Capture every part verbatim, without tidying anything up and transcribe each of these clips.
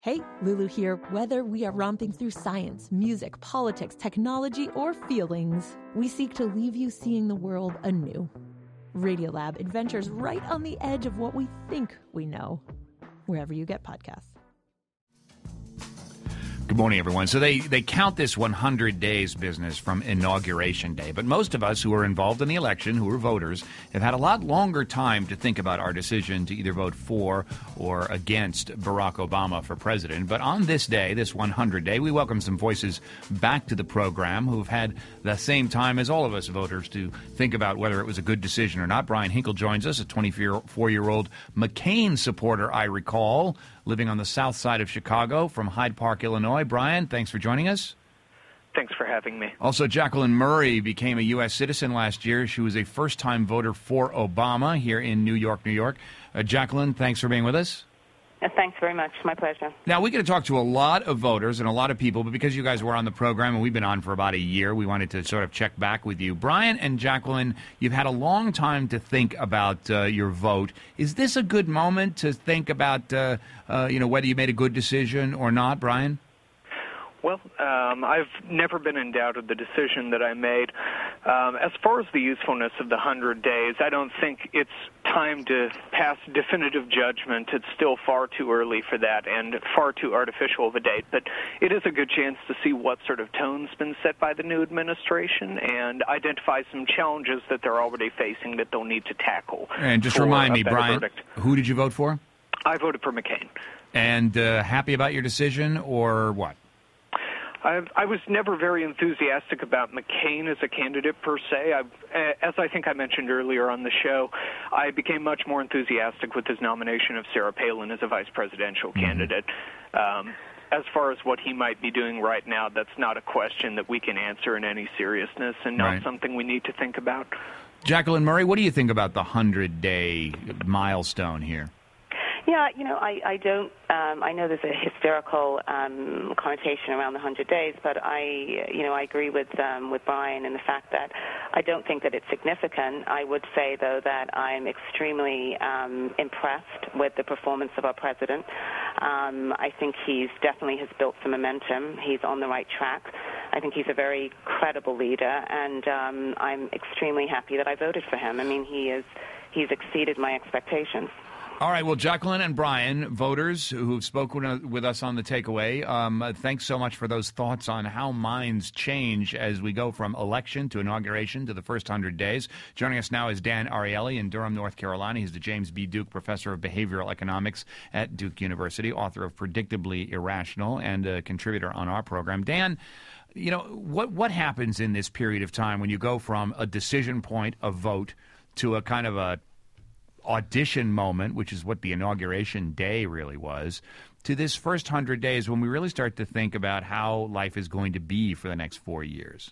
Hey, Lulu here. Whether we are romping through science, music, politics, technology, or feelings, we seek to leave you seeing the world anew. Radiolab adventures right on the edge of what we think we know, wherever you get podcasts. Good morning, everyone. So they, they count this one hundred days business from Inauguration Day, but most of us who are involved in the election, who are voters, have had a lot longer time to think about our decision to either vote for or against Barack Obama for president. But on this day, this one hundred day, we welcome some voices back to the program who've had the same time as all of us voters to think about whether it was a good decision or not. Brian Hinkle joins us, a twenty-four-year-old McCain supporter, I recall, living on the south side of Chicago from Hyde Park, Illinois. Brian, thanks for joining us. Thanks for having me. Also, Jacqueline Murray became a U S citizen last year. She was a first-time voter for Obama here in New York, New York. Uh, Jacqueline, thanks for being with us. Uh, thanks very much. My pleasure. Now, we're going to talk to a lot of voters and a lot of people, but because you guys were on the program and we've been on for about a year, we wanted to sort of check back with you. Brian and Jacqueline, you've had a long time to think about uh, your vote. Is this a good moment to think about, uh, uh, you know, whether you made a good decision or not, Brian? Well, um, I've never been in doubt of the decision that I made. Um, as far as the usefulness of the one hundred days, I don't think it's time to pass definitive judgment. It's still far too early for that and far too artificial of a date. But it is a good chance to see what sort of tone's been set by the new administration and identify some challenges that they're already facing that they'll need to tackle. And just remind me, Brian, verdict. Who did you vote for? I voted for McCain. And uh, happy about your decision or what? I, I was never very enthusiastic about McCain as a candidate per se. I, as I think I mentioned earlier on the show, I became much more enthusiastic with his nomination of Sarah Palin as a vice presidential mm-hmm. candidate. Um, as far as what he might be doing right now, that's not a question that we can answer in any seriousness and not right. something we need to think about. Jacqueline Murray, what do you think about the one hundred day milestone here? Yeah, you know, I, I don't, um, I know there's a hysterical um, connotation around the one hundred days, but I, you know, I agree with um, with Brian in the fact that I don't think that it's significant. I would say, though, that I'm extremely um, impressed with the performance of our president. Um, I think he's definitely has built some momentum. He's on the right track. I think he's a very credible leader, and um, I'm extremely happy that I voted for him. I mean, he is, he's exceeded my expectations. All right. Well, Jacqueline and Brian, voters who've spoken with us on the takeaway, um, thanks so much for those thoughts on how minds change as we go from election to inauguration to the first one hundred days. Joining us now is Dan Ariely in Durham, North Carolina. He's the James B. Duke Professor of Behavioral Economics at Duke University, author of Predictably Irrational, and a contributor on our program. Dan, you know, what what happens in this period of time when you go from a decision point, a vote, to a kind of a audition moment, which is what the inauguration day really was, to this first hundred days when we really start to think about how life is going to be for the next four years?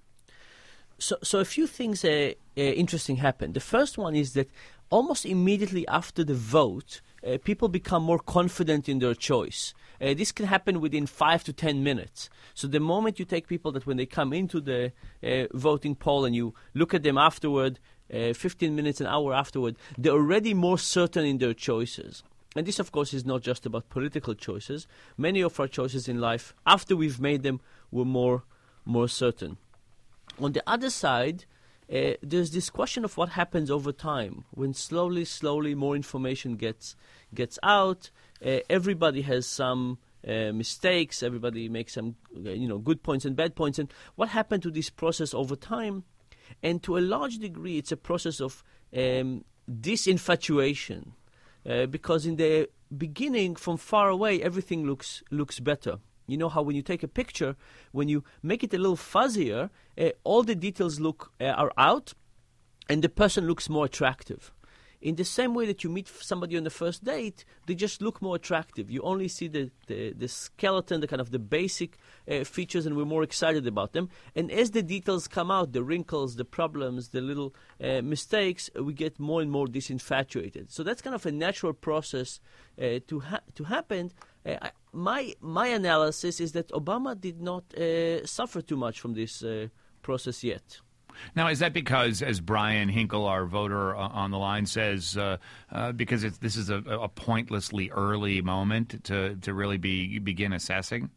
So, so a few things uh, uh, interesting happened. The first one is that almost immediately after the vote, uh, people become more confident in their choice. Uh, this can happen within five to ten minutes. So the moment you take people that when they come into the uh, voting poll and you look at them afterward, uh, fifteen minutes, an hour afterward, they're already more certain in their choices. And this, of course, is not just about political choices. Many of our choices in life, after we've made them, were more, more certain. On the other side, uh, there's this question of what happens over time. When slowly, slowly more information gets gets out, uh, everybody has some uh, mistakes, everybody makes some you know, good points and bad points. And what happened to this process over time? And to a large degree, it's a process of um, disinfatuation. Uh, because in the beginning, from far away, everything looks looks better. You know how when you take a picture, when you make it a little fuzzier, uh, all the details look uh, are out, and the person looks more attractive. In the same way that you meet somebody on the first date, they just look more attractive. You only see the, the, the skeleton, the kind of the basic uh, features, and we're more excited about them. And as the details come out, the wrinkles, the problems, the little uh, mistakes, we get more and more disinfatuated. So that's kind of a natural process uh, to ha- to happen. Uh, I, my my analysis is that Obama did not uh, suffer too much from this uh, process yet. Now, is that because, as Brian Hinkle, our voter uh, on the line, says, uh, uh, because it's, this is a, a pointlessly early moment to, to really be begin assessing?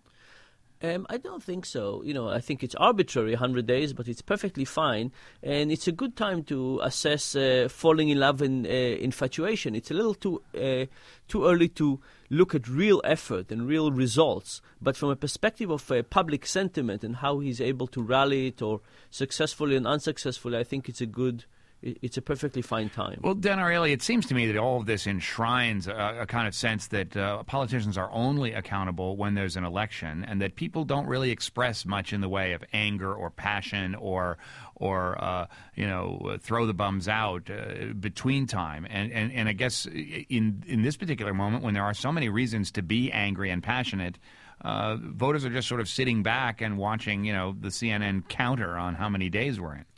Um, I don't think so. You know, I think it's arbitrary, one hundred days, but it's perfectly fine. And it's a good time to assess uh, falling in love and uh, infatuation. It's a little too uh, too early to look at real effort and real results. But from a perspective of uh, public sentiment and how he's able to rally it, or successfully and unsuccessfully, I think it's a good It's a perfectly fine time. Well, Dan Ariely, it seems to me that all of this enshrines a, a kind of sense that uh, politicians are only accountable when there's an election, and that people don't really express much in the way of anger or passion or, or uh, you know, throw the bums out uh, between time. And, and and I guess in in this particular moment, when there are so many reasons to be angry and passionate, uh, voters are just sort of sitting back and watching, you know, the C N N counter on how many days we're in.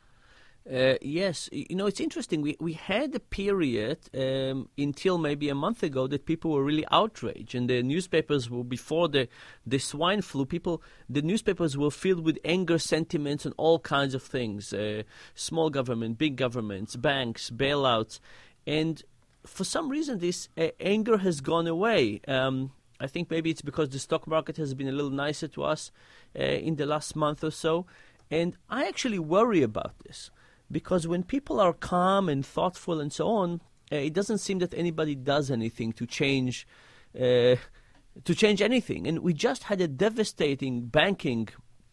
Uh, yes, you know, it's interesting. We we had a period um, until maybe a month ago that people were really outraged, and the newspapers were, before the the swine flu, people the newspapers were filled with anger sentiments and all kinds of things: uh, small government, big governments, banks, bailouts, and for some reason this uh, anger has gone away. Um, I think maybe it's because the stock market has been a little nicer to us uh, in the last month or so, and I actually worry about this. Because when people are calm and thoughtful and so on, uh, it doesn't seem that anybody does anything to change, uh, to change anything. And we just had a devastating banking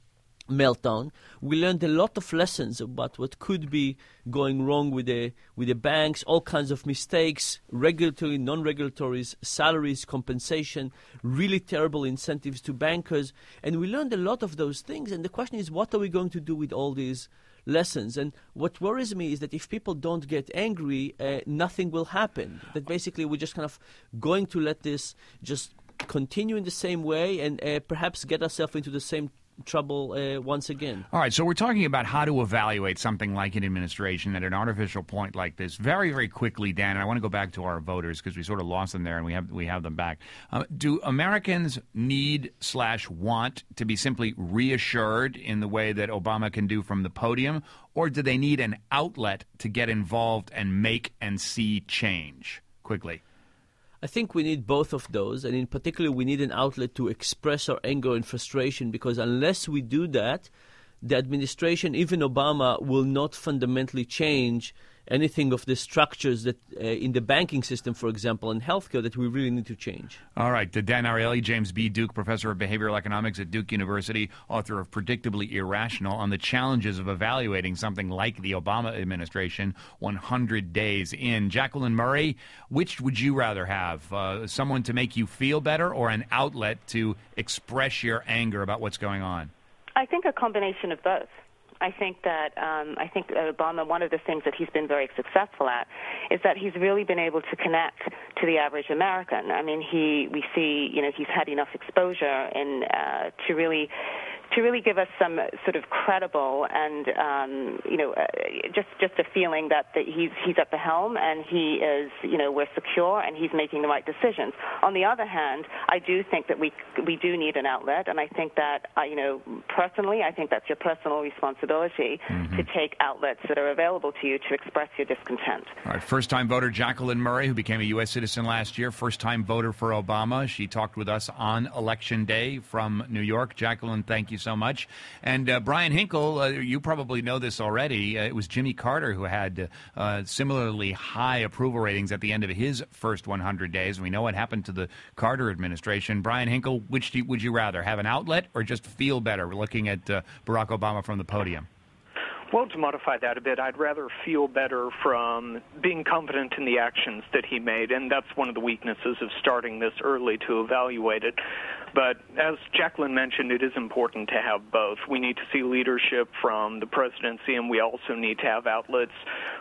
meltdown. We learned a lot of lessons about what could be going wrong with the with the banks, all kinds of mistakes, regulatory, non-regulatory, salaries, compensation, really terrible incentives to bankers. And we learned a lot of those things. And the question is, what are we going to do with all these lessons? And what worries me is that if people don't get angry, uh, nothing will happen. That basically we're just kind of going to let this just continue in the same way and uh, perhaps get ourselves into the same trouble uh, once again. All right, so we're talking about how to evaluate something like an administration at an artificial point like this. Very, very quickly, Dan, and I want to go back to our voters because we sort of lost them there and we have we have them back. Uh, do Americans need slash want to be simply reassured in the way that Obama can do from the podium, or do they need an outlet to get involved and make and see change? Quickly. I think we need both of those, and in particular we need an outlet to express our anger and frustration, because unless we do that, the administration, even Obama, will not fundamentally change anything of the structures that uh, in the banking system, for example, and healthcare that we really need to change. All right. Dan Ariely, James B. Duke, professor of behavioral economics at Duke University, author of Predictably Irrational, on the challenges of evaluating something like the Obama administration one hundred days in. Jacqueline Murray, which would you rather have? Uh, someone to make you feel better or an outlet to express your anger about what's going on? I think a combination of both. I think that um, I think Obama, one of the things that he's been very successful at is that he's really been able to connect to the average American. I mean, he we see, you know, he's had enough exposure in uh, to really to really give us some sort of credible and um, you know uh, just just a feeling that the, he's he's at the helm and he is, you know, we're secure and he's making the right decisions. On the other hand, I do think that we we do need an outlet, and I think that uh, you know personally, I think that's your personal responsibility. Mm-hmm. to take outlets that are available to you to express your discontent. All right, first-time voter Jacqueline Murray, who became a U S citizen last year, first-time voter for Obama. She talked with us on Election Day from New York. Jacqueline, thank you so much. And uh, Brian Hinkle, uh, you probably know this already. Uh, it was Jimmy Carter who had uh, similarly high approval ratings at the end of his first one hundred days. We know what happened to the Carter administration. Brian Hinkle, which do you, would you rather, have an outlet or just feel better looking at uh, Barack Obama from the podium? Well, to modify that a bit, I'd rather feel better from being confident in the actions that he made, and that's one of the weaknesses of starting this early to evaluate it. But as Jacqueline mentioned, it is important to have both. We need to see leadership from the presidency, and we also need to have outlets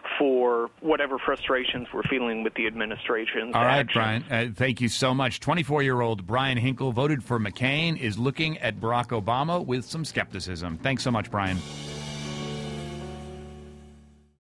for whatever frustrations we're feeling with the administration's All right, actions. Brian, uh, thank you so much. twenty-four-year-old Brian Hinkle voted for McCain, is looking at Barack Obama with some skepticism. Thanks so much, Brian.